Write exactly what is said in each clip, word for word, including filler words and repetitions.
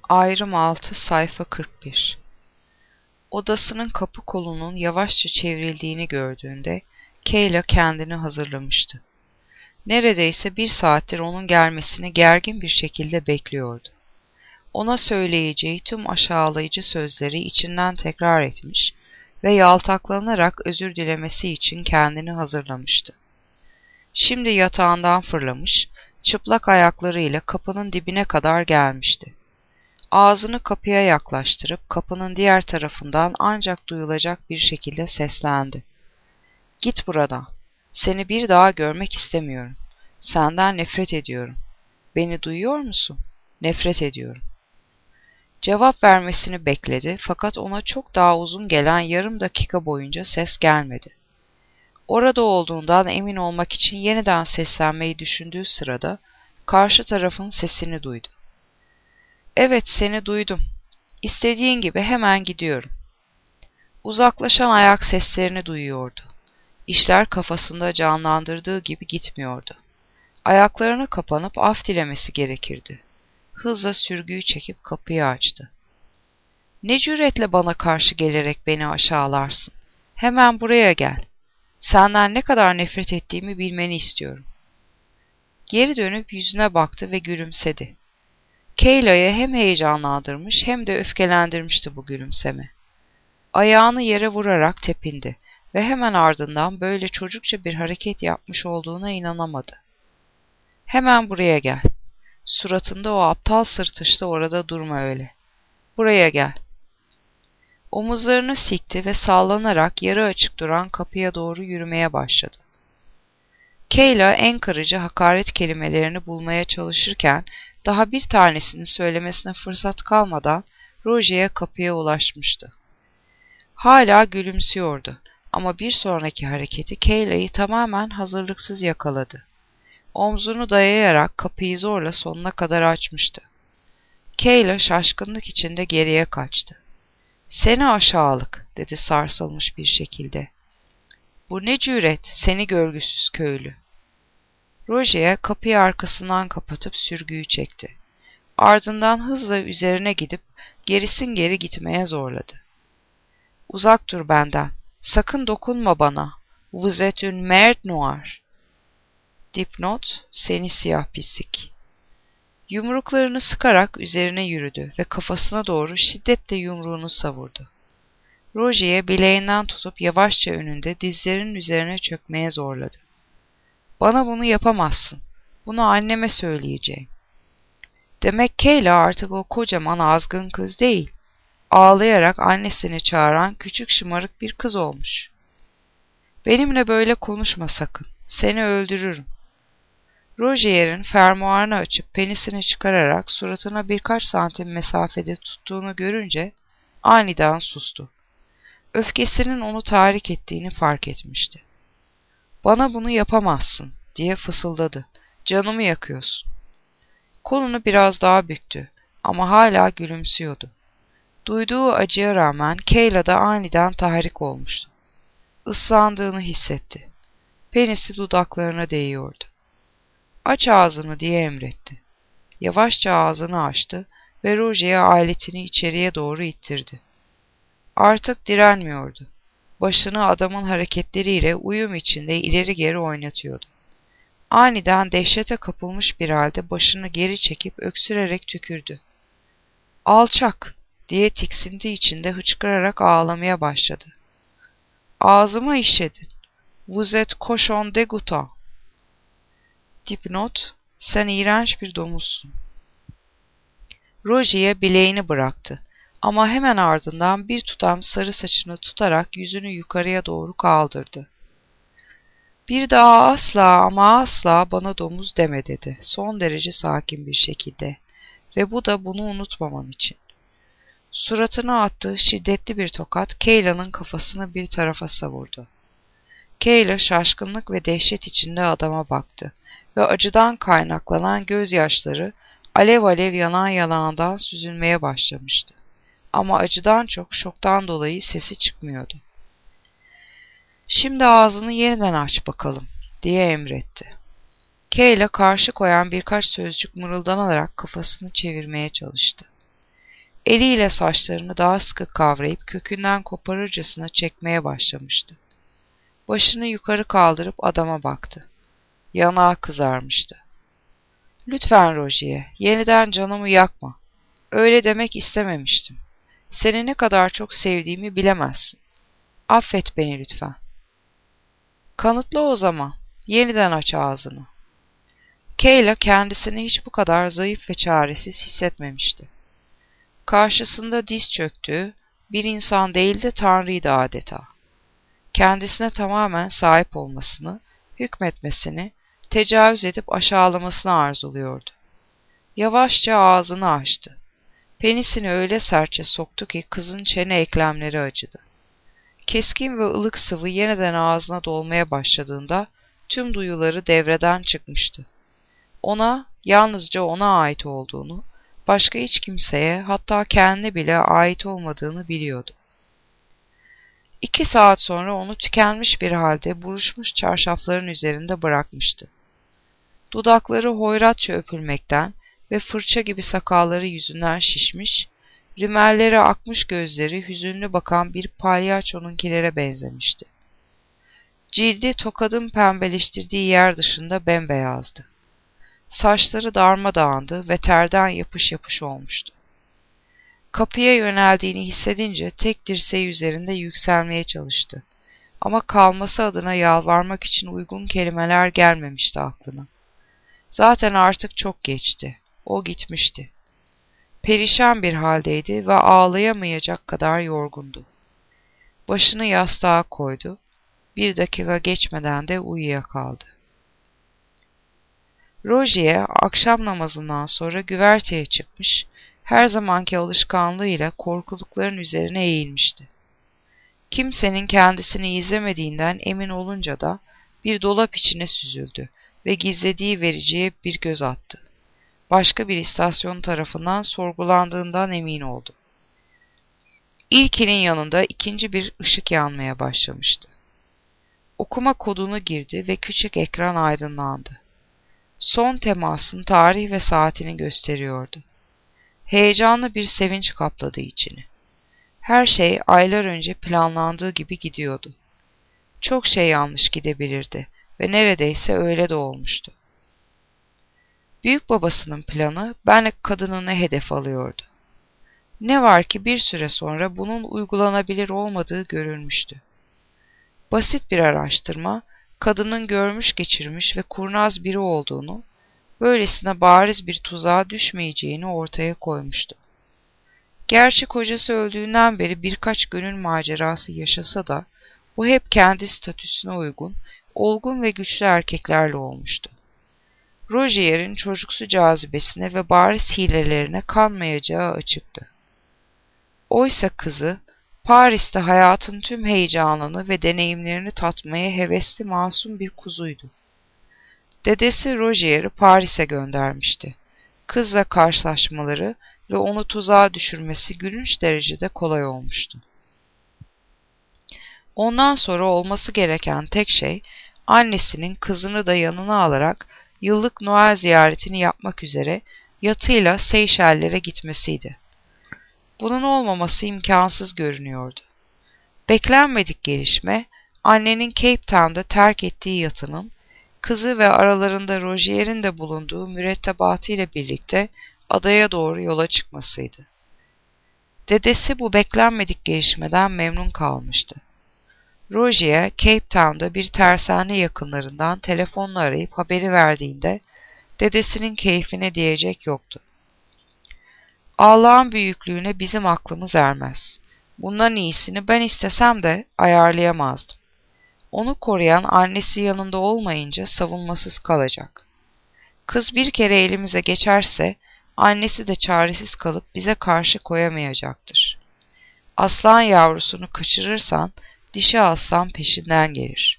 Ayrım altı sayfa kırk bir. Odasının kapı kolunun yavaşça çevrildiğini gördüğünde Kayla kendini hazırlamıştı. Neredeyse bir saattir onun gelmesini gergin bir şekilde bekliyordu. Ona söyleyeceği tüm aşağılayıcı sözleri içinden tekrar etmiş ve yaltaklanarak özür dilemesi için kendini hazırlamıştı. Şimdi yatağından fırlamış, çıplak ayaklarıyla kapının dibine kadar gelmişti. Ağzını kapıya yaklaştırıp kapının diğer tarafından ancak duyulacak bir şekilde seslendi. "Git buradan. Seni bir daha görmek istemiyorum. Senden nefret ediyorum. Beni duyuyor musun? Nefret ediyorum." Cevap vermesini bekledi fakat ona çok daha uzun gelen yarım dakika boyunca ses gelmedi. Orada olduğundan emin olmak için yeniden seslenmeyi düşündüğü sırada karşı tarafın sesini duydu. "Evet, seni duydum. İstediğin gibi hemen gidiyorum." Uzaklaşan ayak seslerini duyuyordu. İşler kafasında canlandırdığı gibi gitmiyordu. Ayaklarına kapanıp af dilemesi gerekirdi. Hızla sürgüyü çekip kapıyı açtı. "Ne cüretle bana karşı gelerek beni aşağılarsın? Hemen buraya gel. Senden ne kadar nefret ettiğimi bilmeni istiyorum." Geri dönüp yüzüne baktı ve gülümsedi. Kayla'yı hem heyecanlandırmış hem de öfkelendirmişti bu gülümseme. Ayağını yere vurarak tepindi ve hemen ardından böyle çocukça bir hareket yapmış olduğuna inanamadı. "Hemen buraya gel. Suratında o aptal sırtışta orada durma öyle. Buraya gel." Omuzlarını sikti ve sallanarak yarı açık duran kapıya doğru yürümeye başladı. Kayla en kırıcı hakaret kelimelerini bulmaya çalışırken daha bir tanesini söylemesine fırsat kalmadan Roger'e kapıya ulaşmıştı. Hala gülümsüyordu ama bir sonraki hareketi Kayla'yı tamamen hazırlıksız yakaladı. Omzunu dayayarak kapıyı zorla sonuna kadar açmıştı. Kayla şaşkınlık içinde geriye kaçtı. "Seni aşağılık," dedi sarsılmış bir şekilde. "Bu ne cüret, seni görgüsüz köylü." Roger kapıyı arkasından kapatıp sürgüyü çekti. Ardından hızla üzerine gidip gerisin geri gitmeye zorladı. "Uzak dur benden, sakın dokunma bana. Vous êtes une merde noire." Dipnot, seni siyah pislik. Yumruklarını sıkarak üzerine yürüdü ve kafasına doğru şiddetle yumruğunu savurdu. Roger'e bileğinden tutup yavaşça önünde dizlerinin üzerine çökmeye zorladı. "Bana bunu yapamazsın. Bunu anneme söyleyeceğim." Demek Kayla artık o kocaman azgın kız değil, ağlayarak annesini çağıran küçük şımarık bir kız olmuş. "Benimle böyle konuşma sakın. Seni öldürürüm." Roger'in fermuarını açıp penisini çıkararak suratına birkaç santim mesafede tuttuğunu görünce aniden sustu. Öfkesinin onu tahrik ettiğini fark etmişti. "Bana bunu yapamazsın," diye fısıldadı. "Canımı yakıyorsun." Kolunu biraz daha büktü ama hala gülümsüyordu. Duyduğu acıya rağmen Kayla da aniden tahrik olmuştu. Islandığını hissetti. Penisi dudaklarına değiyordu. "Aç ağzını," diye emretti. Yavaşça ağzını açtı ve Roger'e aletini içeriye doğru ittirdi. Artık direnmiyordu. Başını adamın hareketleriyle uyum içinde ileri geri oynatıyordu. Aniden dehşete kapılmış bir halde başını geri çekip öksürerek tükürdü. "Alçak!" diye tiksindi içinde hıçkırarak ağlamaya başladı. "Ağzıma işledin. Vous êtes cochon dégoûtant." Dipnot, sen iğrenç bir domuzsun. Roger'e bileğini bıraktı ama hemen ardından bir tutam sarı saçını tutarak yüzünü yukarıya doğru kaldırdı. "Bir daha asla ama asla bana domuz deme," dedi son derece sakin bir şekilde ve bu da bunu unutmaman için. Suratına attığı şiddetli bir tokat Kayla'nın kafasını bir tarafa savurdu. Kayla şaşkınlık ve dehşet içinde adama baktı ve acıdan kaynaklanan gözyaşları alev alev yanan yanağından süzülmeye başlamıştı. Ama acıdan çok şoktan dolayı sesi çıkmıyordu. "Şimdi ağzını yeniden aç bakalım," diye emretti. Kayla karşı koyan birkaç sözcük mırıldanarak kafasını çevirmeye çalıştı. Eliyle saçlarını daha sıkı kavrayıp kökünden koparırcasına çekmeye başlamıştı. Başını yukarı kaldırıp adama baktı. Yanağı kızarmıştı. "Lütfen Roger, yeniden canımı yakma. Öyle demek istememiştim. Seni ne kadar çok sevdiğimi bilemezsin. Affet beni lütfen." "Kanıtla o zaman. Yeniden aç ağzını." Kayla kendisini hiç bu kadar zayıf ve çaresiz hissetmemişti. Karşısında diz çöktüğü bir insan değil de Tanrı'ydı adeta. Kendisine tamamen sahip olmasını, hükmetmesini, tecavüz edip aşağılamasını arzuluyordu. Yavaşça ağzını açtı. Penisini öyle sertçe soktu ki kızın çene eklemleri acıdı. Keskin ve ılık sıvı yeniden ağzına dolmaya başladığında tüm duyuları devreden çıkmıştı. Ona, yalnızca ona ait olduğunu, başka hiç kimseye, hatta kendine bile ait olmadığını biliyordu. İki saat sonra onu tükenmiş bir halde buruşmuş çarşafların üzerinde bırakmıştı. Dudakları hoyratça öpülmekten ve fırça gibi sakalları yüzünden şişmiş, rimelleri akmış gözleri hüzünlü bakan bir palyaçonunkilere benzemişti. Cildi tokadın pembeleştirdiği yer dışında bembeyazdı. Saçları darmadağındı ve terden yapış yapış olmuştu. Kapıya yöneldiğini hissedince tek dirseği üzerinde yükselmeye çalıştı. Ama kalması adına yalvarmak için uygun kelimeler gelmemişti aklına. Zaten artık çok geçti. O gitmişti. Perişan bir haldeydi ve ağlayamayacak kadar yorgundu. Başını yastığa koydu. Bir dakika geçmeden de uyuyakaldı. Roger akşam namazından sonra güverteye çıkmış, her zamanki alışkanlığıyla korkulukların üzerine eğilmişti. Kimsenin kendisini izlemediğinden emin olunca da bir dolap içine süzüldü ve gizlediği vericiye bir göz attı. Başka bir istasyon tarafından sorgulandığından emin oldu. İlkinin yanında ikinci bir ışık yanmaya başlamıştı. Okuma kodunu girdi ve küçük ekran aydınlandı. Son temasın tarih ve saatini gösteriyordu. Heyecanlı bir sevinç kapladı içini. Her şey aylar önce planlandığı gibi gidiyordu. Çok şey yanlış gidebilirdi ve neredeyse öyle de olmuştu. Büyük babasının planı Bennet kadınını hedef alıyordu. Ne var ki bir süre sonra bunun uygulanabilir olmadığı görülmüştü. Basit bir araştırma, kadının görmüş geçirmiş ve kurnaz biri olduğunu, böylesine bariz bir tuzağa düşmeyeceğini ortaya koymuştu. Gerçi kocası öldüğünden beri birkaç gönül macerası yaşasa da, bu hep kendi statüsüne uygun, olgun ve güçlü erkeklerle olmuştu. Roger'in çocuksu cazibesine ve bariz hilelerine kanmayacağı açıktı. Oysa kızı, Paris'te hayatın tüm heyecanını ve deneyimlerini tatmaya hevesli masum bir kuzuydu. Dedesi Roger'i Paris'e göndermişti. Kızla karşılaşmaları ve onu tuzağa düşürmesi gülünç derecede kolay olmuştu. Ondan sonra olması gereken tek şey, annesinin kızını da yanına alarak yıllık Noel ziyaretini yapmak üzere yatıyla Seyşellere gitmesiydi. Bunun olmaması imkansız görünüyordu. Beklenmedik gelişme, annenin Cape Town'da terk ettiği yatının, kızı ve aralarında Roger'in de bulunduğu mürettebatı ile birlikte adaya doğru yola çıkmasıydı. Dedesi bu beklenmedik gelişmeden memnun kalmıştı. Roger, Cape Town'da bir tersane yakınlarından telefonla arayıp haberi verdiğinde, dedesinin keyfine diyecek yoktu. Allah'ın büyüklüğüne bizim aklımız ermez. Bundan iyisini ben istesem de ayarlayamazdım. Onu koruyan annesi yanında olmayınca savunmasız kalacak. Kız bir kere elimize geçerse, annesi de çaresiz kalıp bize karşı koyamayacaktır. Aslan yavrusunu kaçırırsan, dişi aslan peşinden gelir.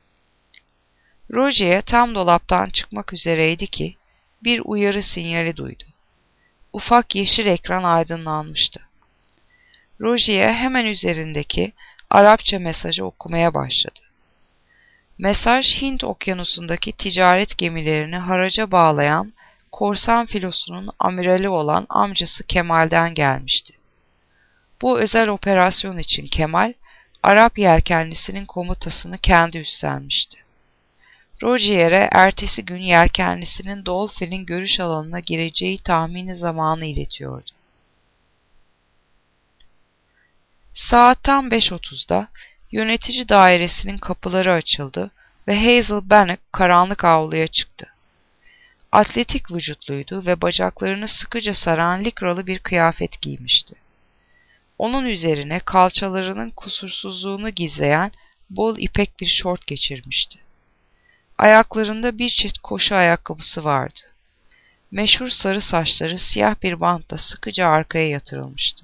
Roger tam dolaptan çıkmak üzereydi ki, bir uyarı sinyali duydu. Ufak yeşil ekran aydınlanmıştı. Roger hemen üzerindeki Arapça mesajı okumaya başladı. Mesaj, Hint okyanusundaki ticaret gemilerini haraca bağlayan korsan filosunun amirali olan amcası Kemal'den gelmişti. Bu özel operasyon için Kemal, Arap yelkenlisinin komutasını kendi üstlenmişti. Rogier'e ertesi gün yelkenlisinin Dolphin'in görüş alanına gireceği tahmini zamanı iletiyordu. Saat tam beş otuzda yönetici dairesinin kapıları açıldı ve Hazel Bannock karanlık avluya çıktı. Atletik vücutluydu ve bacaklarını sıkıca saran likralı bir kıyafet giymişti. Onun üzerine kalçalarının kusursuzluğunu gizleyen bol ipek bir şort geçirmişti. Ayaklarında bir çift koşu ayakkabısı vardı. Meşhur sarı saçları siyah bir bantla sıkıca arkaya yatırılmıştı.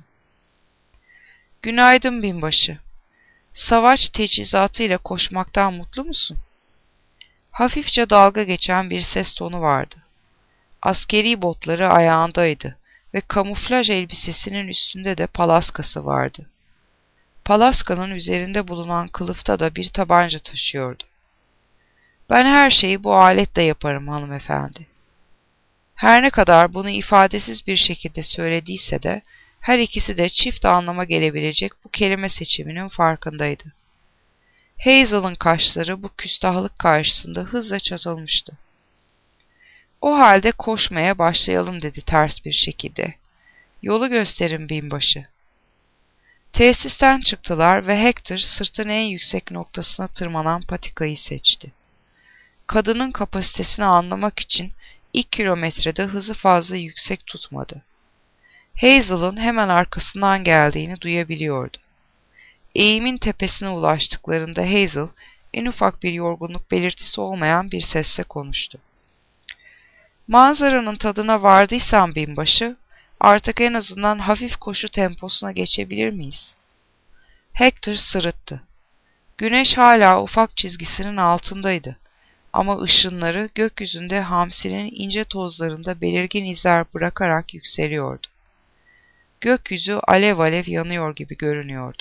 "Günaydın binbaşı. Savaş teçhizatıyla koşmaktan mutlu musun?" Hafifçe dalga geçen bir ses tonu vardı. Askeri botları ayağındaydı ve kamuflaj elbisesinin üstünde de palaskası vardı. Palaskanın üzerinde bulunan kılıfta da bir tabanca taşıyordu. "Ben her şeyi bu aletle yaparım hanımefendi." Her ne kadar bunu ifadesiz bir şekilde söylediyse de her ikisi de çift anlama gelebilecek bu kelime seçiminin farkındaydı. Hazel'ın kaşları bu küstahlık karşısında hızla çatılmıştı. "O halde koşmaya başlayalım," dedi ters bir şekilde. "Yolu gösterin binbaşı." Tesisten çıktılar ve Hector sırtın en yüksek noktasına tırmanan patikayı seçti. Kadının kapasitesini anlamak için ilk kilometrede hızı fazla yüksek tutmadı. Hazel'ın hemen arkasından geldiğini duyabiliyordu. Eğimin tepesine ulaştıklarında Hazel, en ufak bir yorgunluk belirtisi olmayan bir sesle konuştu. "Manzaranın tadına vardıysan binbaşı, artık en azından hafif koşu temposuna geçebilir miyiz?" Hector sırıttı. Güneş hala ufak çizgisinin altındaydı. Ama ışınları gökyüzünde hamsinin ince tozlarında belirgin izler bırakarak yükseliyordu. Gökyüzü alev alev yanıyor gibi görünüyordu.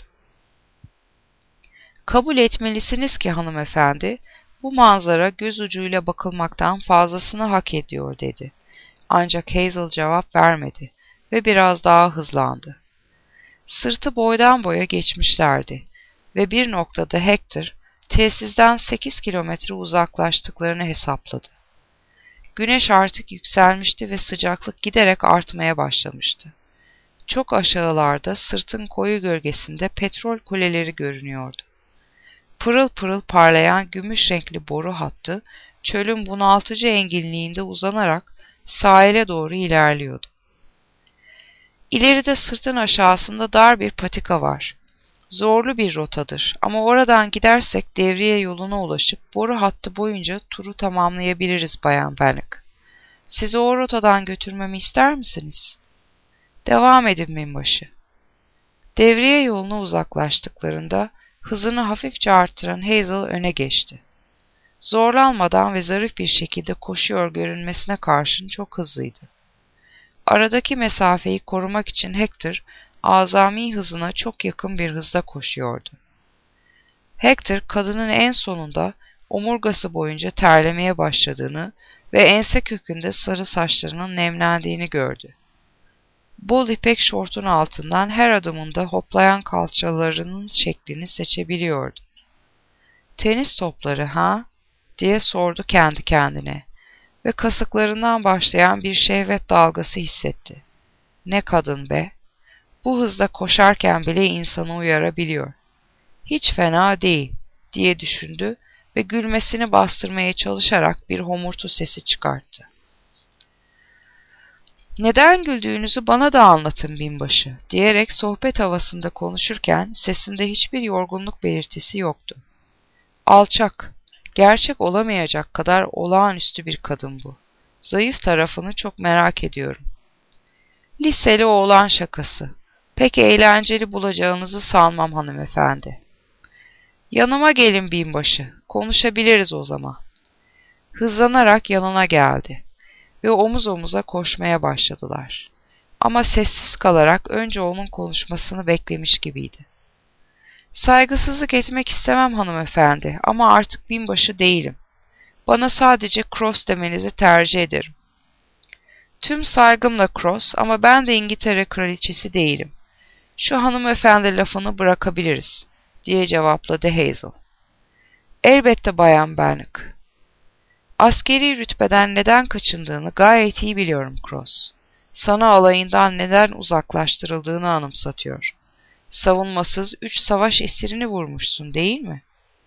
"Kabul etmelisiniz ki hanımefendi, bu manzara göz ucuyla bakılmaktan fazlasını hak ediyor," dedi. Ancak Hazel cevap vermedi ve biraz daha hızlandı. Sırtı boydan boya geçmişlerdi ve bir noktada Hector, tesisten sekiz kilometre uzaklaştıklarını hesapladı. Güneş artık yükselmişti ve sıcaklık giderek artmaya başlamıştı. Çok aşağılarda sırtın koyu gölgesinde petrol kuleleri görünüyordu. Pırıl pırıl parlayan gümüş renkli boru hattı çölün bunaltıcı enginliğinde uzanarak sahile doğru ilerliyordu. İleride sırtın aşağısında dar bir patika var. Zorlu bir rotadır ama oradan gidersek devriye yoluna ulaşıp boru hattı boyunca turu tamamlayabiliriz Bayan Bannock. Sizi o rotadan götürmemi ister misiniz? Devam edin binbaşı. Devriye yoluna uzaklaştıklarında hızını hafifçe artıran Hazel öne geçti. Zorlanmadan ve zarif bir şekilde koşuyor görünmesine karşın çok hızlıydı. Aradaki mesafeyi korumak için Hector, azami hızına çok yakın bir hızda koşuyordu. Hector, kadının en sonunda omurgası boyunca terlemeye başladığını ve ense kökünde sarı saçlarının nemlendiğini gördü. Bol ipek şortun altından her adımında hoplayan kalçalarının şeklini seçebiliyordu. "Tenis topları ha?" diye sordu kendi kendine ve kasıklarından başlayan bir şehvet dalgası hissetti. Ne kadın be! Bu hızda koşarken bile insanı uyarabiliyor. Hiç fena değil, diye düşündü ve gülmesini bastırmaya çalışarak bir homurtu sesi çıkarttı. "Neden güldüğünüzü bana da anlatın binbaşı," diyerek sohbet havasında konuşurken sesinde hiçbir yorgunluk belirtisi yoktu. "Alçak, gerçek olamayacak kadar olağanüstü bir kadın bu. Zayıf tarafını çok merak ediyorum." "Liseli oğlan şakası. Pek eğlenceli bulacağınızı sanmam hanımefendi." "Yanıma gelin binbaşı, konuşabiliriz o zaman." Hızlanarak yanına geldi ve omuz omuza koşmaya başladılar. Ama sessiz kalarak önce onun konuşmasını beklemiş gibiydi. "Saygısızlık etmek istemem hanımefendi ama artık binbaşı değilim. Bana sadece Cross demenizi tercih ederim." Tüm saygımla Cross ama ben de İngiltere kraliçesi değilim. Şu hanımefendi lafını bırakabiliriz, diye cevapladı Hazel. Elbette Bayan Benwick. Askeri rütbeden neden kaçındığını gayet iyi biliyorum Cross. Sana alayından neden uzaklaştırıldığını anımsatıyor. Savunmasız üç savaş esirini vurmuşsun değil mi?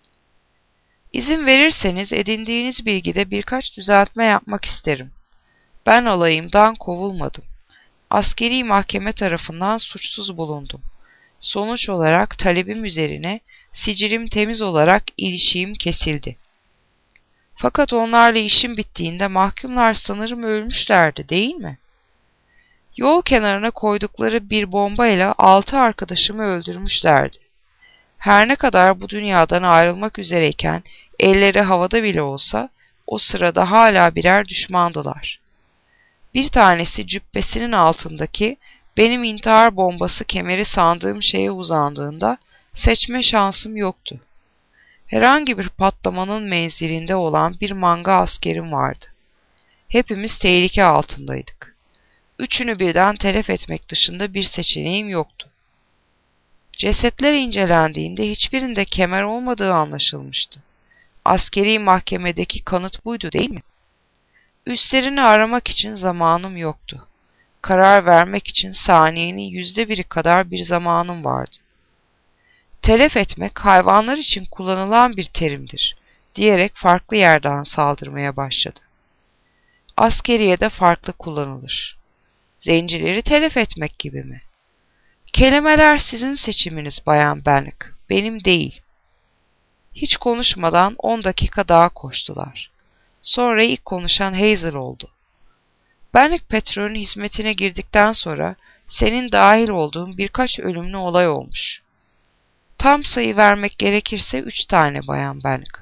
İzin verirseniz edindiğiniz bilgide birkaç düzeltme yapmak isterim. Ben alayımdan kovulmadım. Askeri mahkeme tarafından suçsuz bulundum. Sonuç olarak talebim üzerine sicilim temiz olarak ilişiğim kesildi. Fakat onlarla işim bittiğinde mahkumlar sanırım ölmüşlerdi değil mi? Yol kenarına koydukları bir bombayla altı arkadaşımı öldürmüşlerdi. Her ne kadar bu dünyadan ayrılmak üzereyken elleri havada bile olsa o sırada hala birer düşmandılar. Bir tanesi cübbesinin altındaki benim intihar bombası kemeri sandığım şeye uzandığında seçme şansım yoktu. Herhangi bir patlamanın menzilinde olan bir manga askerim vardı. Hepimiz tehlike altındaydık. Üçünü birden telef etmek dışında bir seçeneğim yoktu. Cesetler incelendiğinde hiçbirinde kemer olmadığı anlaşılmıştı. Askeri mahkemedeki kanıt buydu değil mi? Üstlerini aramak için zamanım yoktu. Karar vermek için saniyenin yüzde biri kadar bir zamanım vardı. Telef etmek hayvanlar için kullanılan bir terimdir, diyerek farklı yerden saldırmaya başladı. Askeriyede farklı kullanılır. Zencileri telef etmek gibi mi? Kelimeler sizin seçiminiz Bayan Benwick, benim değil. Hiç konuşmadan on dakika daha koştular. Sonra ilk konuşan Hazel oldu. Benwick petrolün hizmetine girdikten sonra senin dahil olduğun birkaç ölümlü olay olmuş. Tam sayı vermek gerekirse üç tane Bayan Benwick.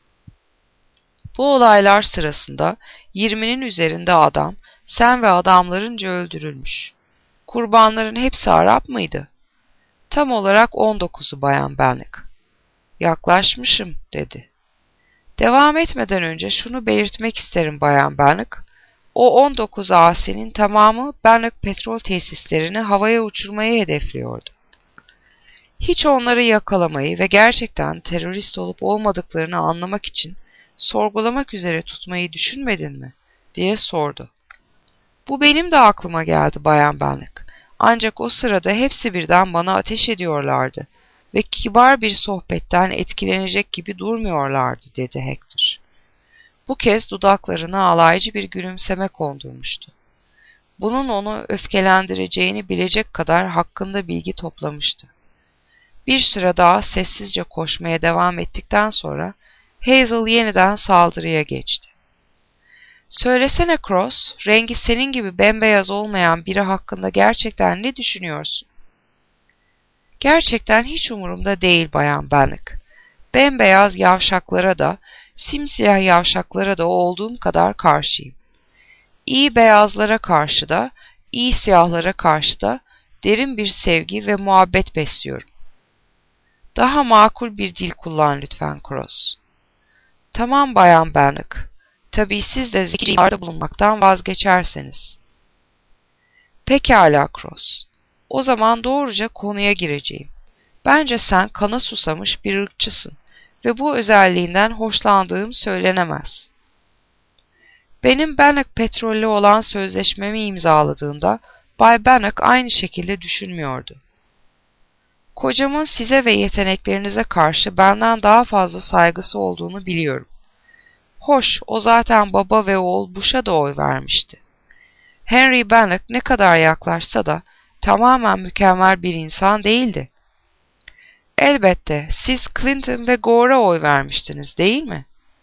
Bu olaylar sırasında yirminin üzerinde adam, sen ve adamlarınca öldürülmüş. Kurbanların hepsi Arap mıydı? Tam olarak on dokuzu Bayan Benwick. Yaklaşmışım, dedi. Devam etmeden önce şunu belirtmek isterim Bayan Benwick. O on dokuz asinin tamamı Benwick petrol tesislerini havaya uçurmayı hedefliyordu. Hiç onları yakalamayı ve gerçekten terörist olup olmadıklarını anlamak için sorgulamak üzere tutmayı düşünmedin mi? Diye sordu. Bu benim de aklıma geldi Bayan Benwick. Ancak o sırada hepsi birden bana ateş ediyorlardı ve kibar bir sohbetten etkilenecek gibi durmuyorlardı, dedi Hector. Bu kez dudaklarına alaycı bir gülümseme kondurmuştu. Bunun onu öfkelendireceğini bilecek kadar hakkında bilgi toplamıştı. Bir süre daha sessizce koşmaya devam ettikten sonra Hazel yeniden saldırıya geçti. Söylesene Cross, rengi senin gibi bembeyaz olmayan biri hakkında gerçekten ne düşünüyorsun? Gerçekten hiç umurumda değil Bayan Benwick. Bembeyaz yavşaklara da, simsiyah yavşaklara da olduğum kadar karşıyım. İyi beyazlara karşı da, iyi siyahlara karşı da derin bir sevgi ve muhabbet besliyorum. Daha makul bir dil kullan lütfen Cross. Tamam Bayan Benwick. Tabii siz de zikirlerde bulunmaktan vazgeçerseniz. Pekala Cross. O zaman doğruca konuya gireceğim. Bence sen kana susamış bir ırkçısın ve bu özelliğinden hoşlandığım söylenemez. Benim Benwick petrolle olan sözleşmemi imzaladığında Bay Benwick aynı şekilde düşünmüyordu. Kocamın size ve yeteneklerinize karşı benden daha fazla saygısı olduğunu biliyorum. Hoş, o zaten baba ve oğul Bush'a da oy vermişti. Henry Benwick ne kadar yaklaşsa da tamamen mükemmel bir insan değildi. Elbette siz Clinton ve Gore'a oy vermiştiniz değil mi?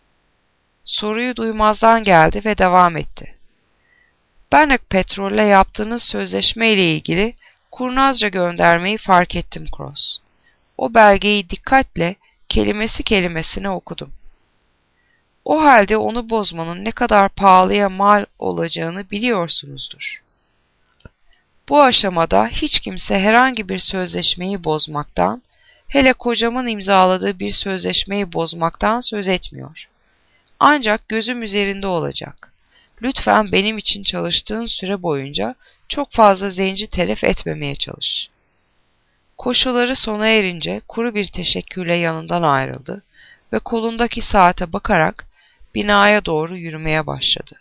Soruyu duymazdan geldi ve devam etti. Benwick petrolle yaptığınız sözleşme ile ilgili kurnazca göndermeyi fark ettim Cross. O belgeyi dikkatle kelimesi kelimesine okudum. O halde onu bozmanın ne kadar pahalıya mal olacağını biliyorsunuzdur. Bu aşamada hiç kimse herhangi bir sözleşmeyi bozmaktan, hele kocamın imzaladığı bir sözleşmeyi bozmaktan söz etmiyor. Ancak gözüm üzerinde olacak. Lütfen benim için çalıştığın süre boyunca çok fazla zenci telef etmemeye çalış. Koşuları sona erince kuru bir teşekkürle yanından ayrıldı ve kolundaki saate bakarak binaya doğru yürümeye başladı.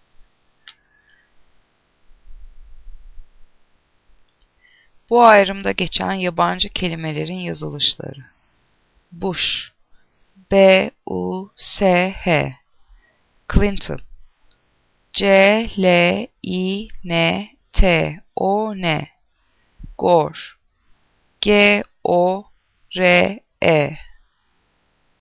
Bu ayrımda geçen yabancı kelimelerin yazılışları. Bush, B U S H, Clinton, C L I N T O N, Gore, G O R E,